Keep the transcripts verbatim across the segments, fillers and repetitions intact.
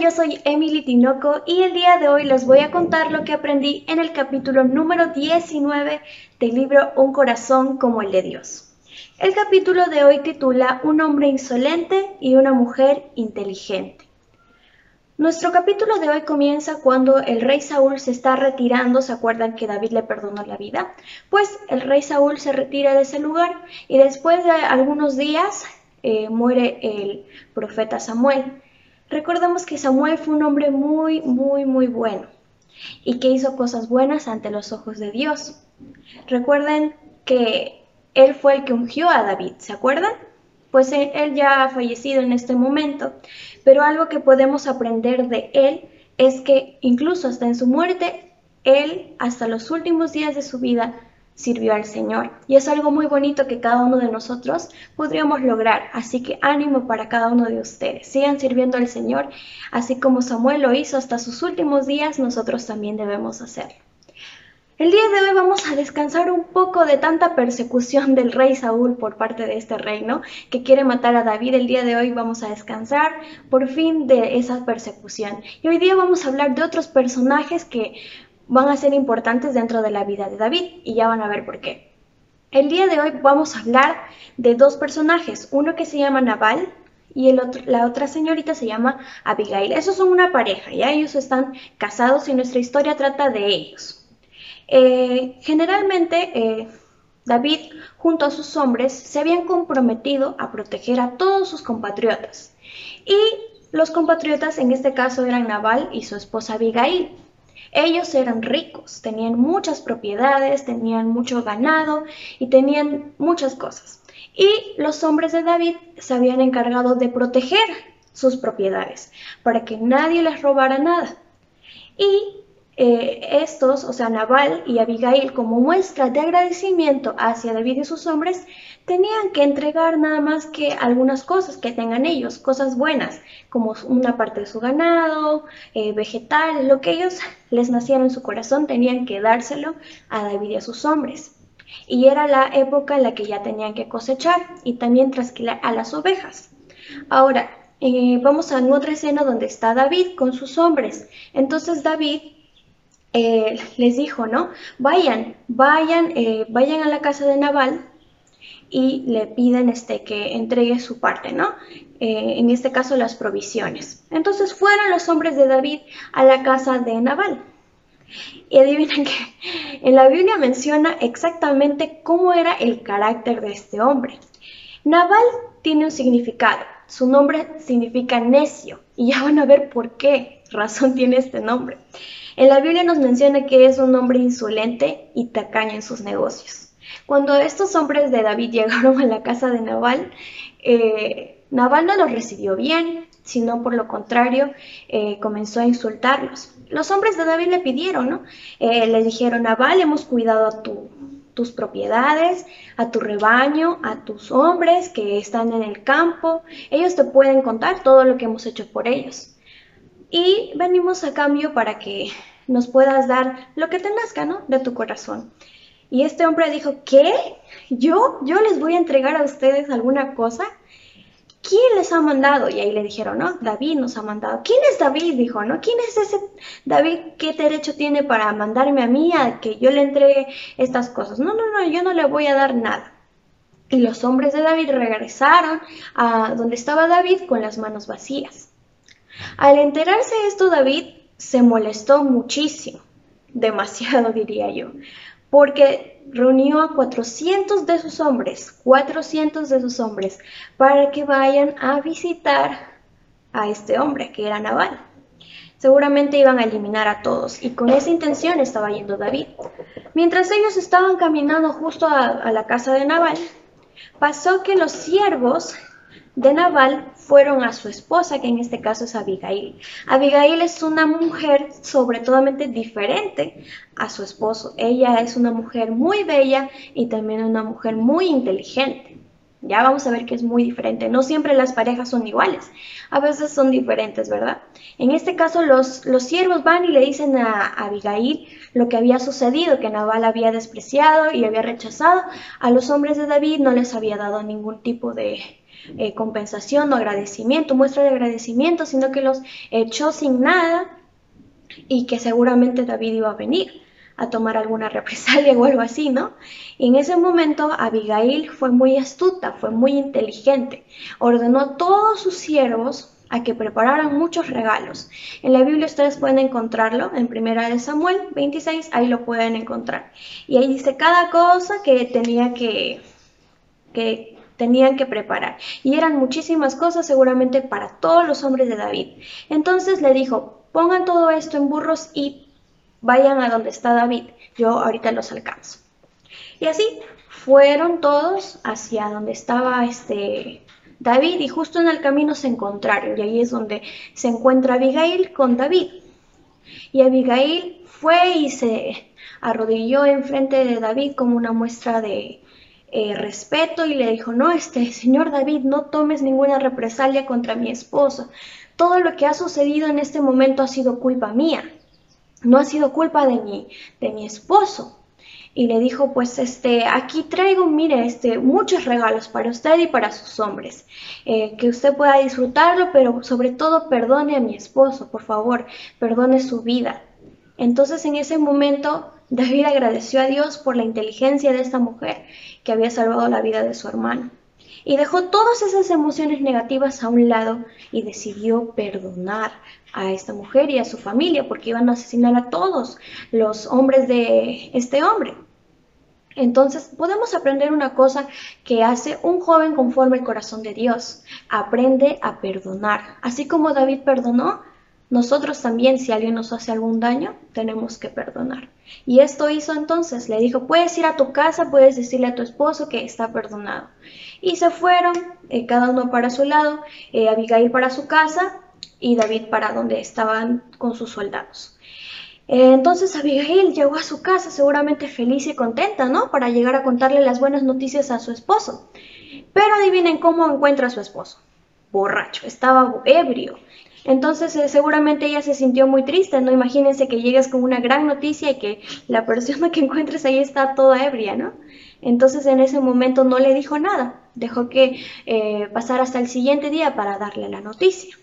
yo soy Emily Tinoco y el día de hoy les voy a contar lo que aprendí en el capítulo número diecinueve del libro Un corazón como el de Dios. El capítulo de hoy titula Un hombre insolente y una mujer inteligente. Nuestro capítulo de hoy comienza cuando el rey Saúl se está retirando. ¿Se acuerdan que David le perdonó la vida? Pues el rey Saúl se retira de ese lugar y después de algunos días eh, muere el profeta Samuel. Recordemos que Samuel fue un hombre muy, muy, muy bueno y que hizo cosas buenas ante los ojos de Dios. Recuerden que él fue el que ungió a David, ¿se acuerdan? Pues él ya ha fallecido en este momento, pero algo que podemos aprender de él es que incluso hasta en su muerte, él hasta los últimos días de su vida sirvió al Señor. Y es algo muy bonito que cada uno de nosotros podríamos lograr. Así que ánimo para cada uno de ustedes. Sigan sirviendo al Señor, así como Samuel lo hizo hasta sus últimos días, nosotros también debemos hacerlo. El día de hoy vamos a descansar un poco de tanta persecución del rey Saúl por parte de este reino que quiere matar a David. El día de hoy vamos a descansar por fin de esa persecución. Y hoy día vamos a hablar de otros personajes que van a ser importantes dentro de la vida de David y ya van a ver por qué. El día de hoy vamos a hablar de dos personajes, uno que se llama Nabal y el otro, la otra señorita se llama Abigail. Esos son una pareja, ya ellos están casados y nuestra historia trata de ellos. Eh, generalmente eh, David junto a sus hombres se habían comprometido a proteger a todos sus compatriotas y los compatriotas en este caso eran Nabal y su esposa Abigail. Ellos eran ricos, tenían muchas propiedades, tenían mucho ganado y tenían muchas cosas. Y los hombres de David se habían encargado de proteger sus propiedades para que nadie les robara nada. Y eh, estos, o sea, Nabal y Abigail, como muestra de agradecimiento hacia David y sus hombres, tenían que entregar nada más que algunas cosas que tengan ellos, cosas buenas, como una parte de su ganado, eh, vegetales, lo que ellos les naciera en su corazón, tenían que dárselo a David y a sus hombres. Y era la época en la que ya tenían que cosechar y también trasquilar a las ovejas. Ahora, eh, vamos a otra escena donde está David con sus hombres. Entonces David eh, les dijo, ¿no? Vayan, vayan, eh, vayan a la casa de Nabal y le piden este, que entregue su parte, ¿no? Eh, en este caso las provisiones. Entonces fueron los hombres de David a la casa de Nabal. Y adivinen que en la Biblia menciona exactamente cómo era el carácter de este hombre. Nabal tiene un significado. Su nombre significa necio. Y ya van a ver por qué razón tiene este nombre. En la Biblia nos menciona que es un hombre insolente y tacaño en sus negocios. Cuando estos hombres de David llegaron a la casa de Nabal, eh, Nabal no los recibió bien, sino por lo contrario, eh, comenzó a insultarlos. Los hombres de David le pidieron, ¿no? Eh, le dijeron, Nabal, hemos cuidado a tu, tus propiedades, a tu rebaño, a tus hombres que están en el campo. Ellos te pueden contar todo lo que hemos hecho por ellos. Y venimos a cambio para que nos puedas dar lo que te nazca, ¿no? De tu corazón. Y este hombre dijo, ¿qué? ¿Yo? ¿Yo les voy a entregar a ustedes alguna cosa? ¿Quién les ha mandado? Y ahí le dijeron, no, David nos ha mandado. ¿Quién es David? Dijo, ¿no? ¿Quién es ese David? ¿Qué derecho tiene para mandarme a mí a que yo le entregue estas cosas? No, no, no, yo no le voy a dar nada. Y los hombres de David regresaron a donde estaba David con las manos vacías. Al enterarse de esto, David se molestó muchísimo, demasiado diría yo, porque reunió a cuatrocientos de sus hombres, cuatrocientos de sus hombres, para que vayan a visitar a este hombre, que era Nabal. Seguramente iban a eliminar a todos, y con esa intención estaba yendo David. Mientras ellos estaban caminando justo a, a la casa de Nabal, pasó que los siervos de Nabal fueron a su esposa, que en este caso es Abigail. Abigail es una mujer sobretodamente diferente a su esposo. Ella es una mujer muy bella y también una mujer muy inteligente. Ya vamos a ver que es muy diferente. No siempre las parejas son iguales. A veces son diferentes, ¿verdad? En este caso los, los siervos van y le dicen a Abigail lo que había sucedido, que Nabal había despreciado y había rechazado a los hombres de David, no les había dado ningún tipo de eh, compensación o agradecimiento, muestra de agradecimiento, sino que los echó sin nada y que seguramente David iba a venir a tomar alguna represalia o algo así, ¿no? Y en ese momento Abigail fue muy astuta, fue muy inteligente, ordenó a todos sus siervos a que prepararan muchos regalos. En la Biblia ustedes pueden encontrarlo, en Primera de Samuel veintiséis, ahí lo pueden encontrar. Y ahí dice cada cosa que tenía que, que tenían que preparar. Y eran muchísimas cosas seguramente para todos los hombres de David. Entonces le dijo, pongan todo esto en burros y vayan a donde está David, yo ahorita los alcanzo. Y así fueron todos hacia donde estaba este David y justo en el camino se encontraron y ahí es donde se encuentra Abigail con David. Y Abigail fue y se arrodilló enfrente de David como una muestra de eh, respeto y le dijo, no, este señor David, no tomes ninguna represalia contra mi esposo. Todo lo que ha sucedido en este momento ha sido culpa mía. No ha sido culpa de mi, de mi esposo. Y le dijo, pues este, aquí traigo, mire, este, muchos regalos para usted y para sus hombres. Eh, que usted pueda disfrutarlo, pero sobre todo perdone a mi esposo, por favor, perdone su vida. Entonces en ese momento David agradeció a Dios por la inteligencia de esta mujer que había salvado la vida de su hermano. Y dejó todas esas emociones negativas a un lado y decidió perdonar a esta mujer y a su familia porque iban a asesinar a todos los hombres de este hombre. Entonces podemos aprender una cosa que hace un joven conforme al corazón de Dios. Aprende a perdonar. Así como David perdonó, nosotros también, si alguien nos hace algún daño, tenemos que perdonar. Y esto hizo entonces, le dijo, puedes ir a tu casa, puedes decirle a tu esposo que está perdonado. Y se fueron, eh, cada uno para su lado, eh, Abigail para su casa y David para donde estaban con sus soldados. Eh, entonces Abigail llegó a su casa seguramente feliz y contenta, ¿no? Para llegar a contarle las buenas noticias a su esposo. Pero adivinen cómo encuentra a su esposo. Borracho, estaba ebrio. Entonces eh, seguramente ella se sintió muy triste, ¿no? Imagínense que llegues con una gran noticia y que la persona que encuentres ahí está toda ebria, ¿no? Entonces en ese momento no le dijo nada, dejó que eh, pasara hasta el siguiente día para darle la noticia.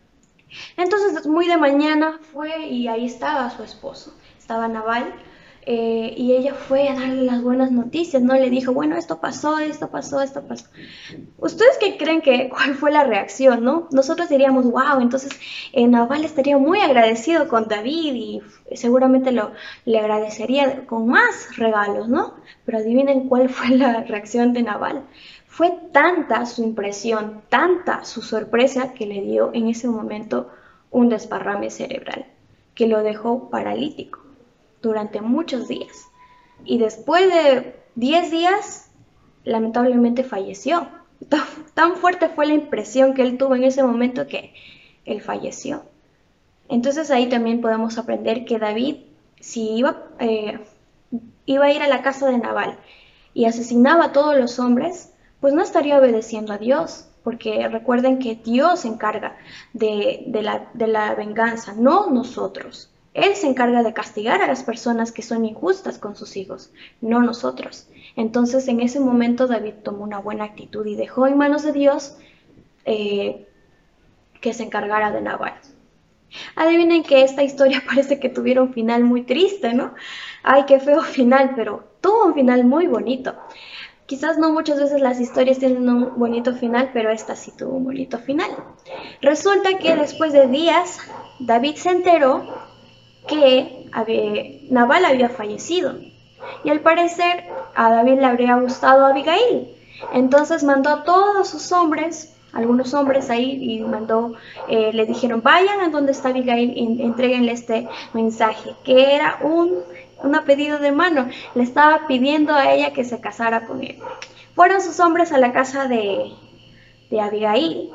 Entonces muy de mañana fue y ahí estaba su esposo, estaba Nabal. Eh, y ella fue a darle las buenas noticias, ¿no? Le dijo, bueno, esto pasó, esto pasó, esto pasó. ¿Ustedes qué creen que cuál fue la reacción, no? Nosotros diríamos, wow, entonces eh, Nabal estaría muy agradecido con David y seguramente lo, le agradecería con más regalos, ¿no? Pero adivinen cuál fue la reacción de Nabal. Fue tanta su impresión, tanta su sorpresa que le dio en ese momento un desparrame cerebral, que lo dejó paralítico durante muchos días. Y después de diez días, lamentablemente falleció. Tan fuerte fue la impresión que él tuvo en ese momento que él falleció. Entonces ahí también podemos aprender que David, si iba, eh, iba a ir a la casa de Nabal y asesinaba a todos los hombres, pues no estaría obedeciendo a Dios, porque recuerden que Dios se encarga de, de, la, de la venganza, no nosotros. Él se encarga de castigar a las personas que son injustas con sus hijos, no nosotros. Entonces en ese momento David tomó una buena actitud y dejó en manos de Dios eh, que se encargara de Nabal. Adivinen que esta historia parece que tuviera un final muy triste, ¿no? Ay, qué feo final, pero tuvo un final muy bonito. Quizás no muchas veces las historias tienen un bonito final, pero esta sí tuvo un bonito final. Resulta que después de días, David se enteró que Nabal había fallecido y al parecer a David le habría gustado a Abigail. Entonces mandó a todos sus hombres, algunos hombres ahí, y mandó, eh, le dijeron vayan a donde está Abigail y entréguenle este mensaje, que era un, un pedido de mano. Le estaba pidiendo a ella que se casara con él. Fueron sus hombres a la casa de, de Abigail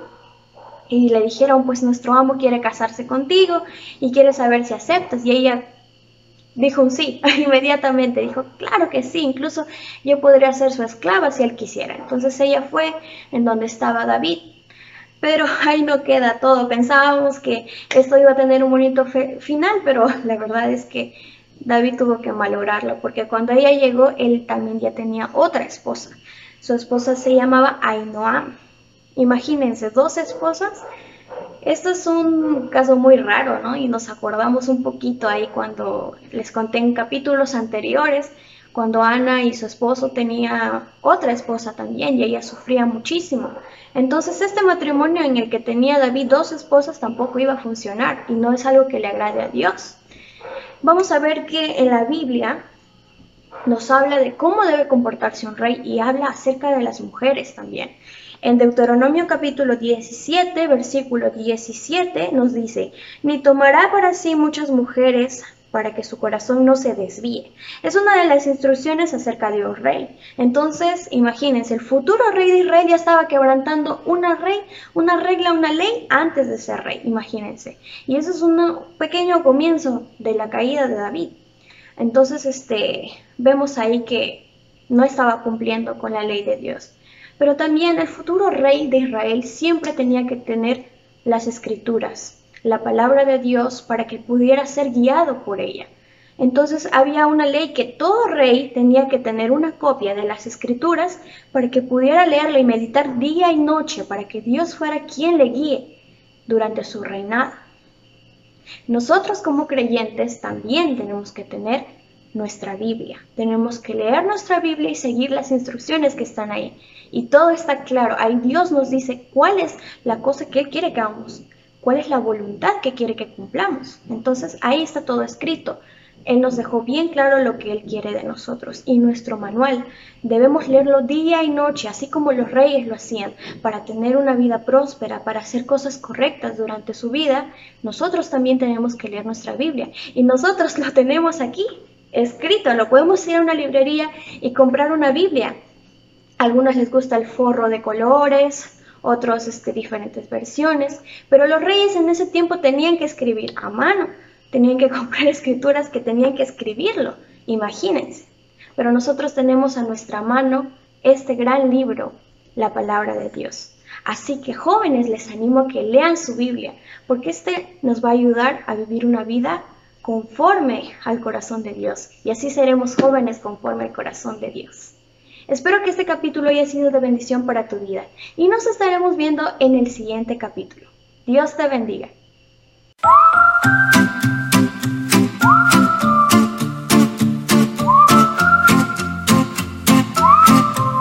y le dijeron, pues nuestro amo quiere casarse contigo y quiere saber si aceptas. Y ella dijo un sí, inmediatamente dijo, claro que sí, incluso yo podría ser su esclava si él quisiera. Entonces ella fue en donde estaba David. Pero ahí no queda todo. Pensábamos que esto iba a tener un bonito final, pero la verdad es que David tuvo que malograrlo, porque cuando ella llegó, él también ya tenía otra esposa. Su esposa se llamaba Ahinoam. Imagínense, dos esposas. Esto es un caso muy raro, ¿no? Y nos acordamos un poquito ahí cuando les conté en capítulos anteriores, cuando Ana y su esposo tenía otra esposa también y ella sufría muchísimo. Entonces este matrimonio en el que tenía David dos esposas tampoco iba a funcionar y no es algo que le agrade a Dios. Vamos a ver que en la Biblia nos habla de cómo debe comportarse un rey y habla acerca de las mujeres también. En Deuteronomio capítulo diecisiete, versículo diecisiete, nos dice: ni tomará para sí muchas mujeres para que su corazón no se desvíe. Es una de las instrucciones acerca de un rey. Entonces, imagínense, el futuro rey de Israel ya estaba quebrantando una, rey, una regla, una ley antes de ser rey, imagínense. Y eso es un pequeño comienzo de la caída de David. Entonces, este, vemos ahí que no estaba cumpliendo con la ley de Dios. Pero también el futuro rey de Israel siempre tenía que tener las escrituras, la palabra de Dios, para que pudiera ser guiado por ella. Entonces había una ley que todo rey tenía que tener una copia de las escrituras para que pudiera leerla y meditar día y noche, para que Dios fuera quien le guíe durante su reinado. Nosotros como creyentes también tenemos que tener nuestra Biblia. Tenemos que leer nuestra Biblia y seguir las instrucciones que están ahí. Y todo está claro. Ahí Dios nos dice cuál es la cosa que Él quiere que hagamos, cuál es la voluntad que quiere que cumplamos. Entonces ahí está todo escrito. Él nos dejó bien claro lo que Él quiere de nosotros. Y nuestro manual debemos leerlo día y noche, así como los reyes lo hacían, para tener una vida próspera, para hacer cosas correctas durante su vida. Nosotros también tenemos que leer nuestra Biblia. Y nosotros lo tenemos aquí, escrito. Lo podemos ir a una librería y comprar una Biblia. A algunos les gusta el forro de colores, otros este, diferentes versiones. Pero los reyes en ese tiempo tenían que escribir a mano. Tenían que comprar escrituras que tenían que escribirlo, imagínense. Pero nosotros tenemos a nuestra mano este gran libro, la palabra de Dios. Así que jóvenes, les animo a que lean su Biblia, porque este nos va a ayudar a vivir una vida conforme al corazón de Dios. Y así seremos jóvenes conforme al corazón de Dios. Espero que este capítulo haya sido de bendición para tu vida. Y nos estaremos viendo en el siguiente capítulo. Dios te bendiga.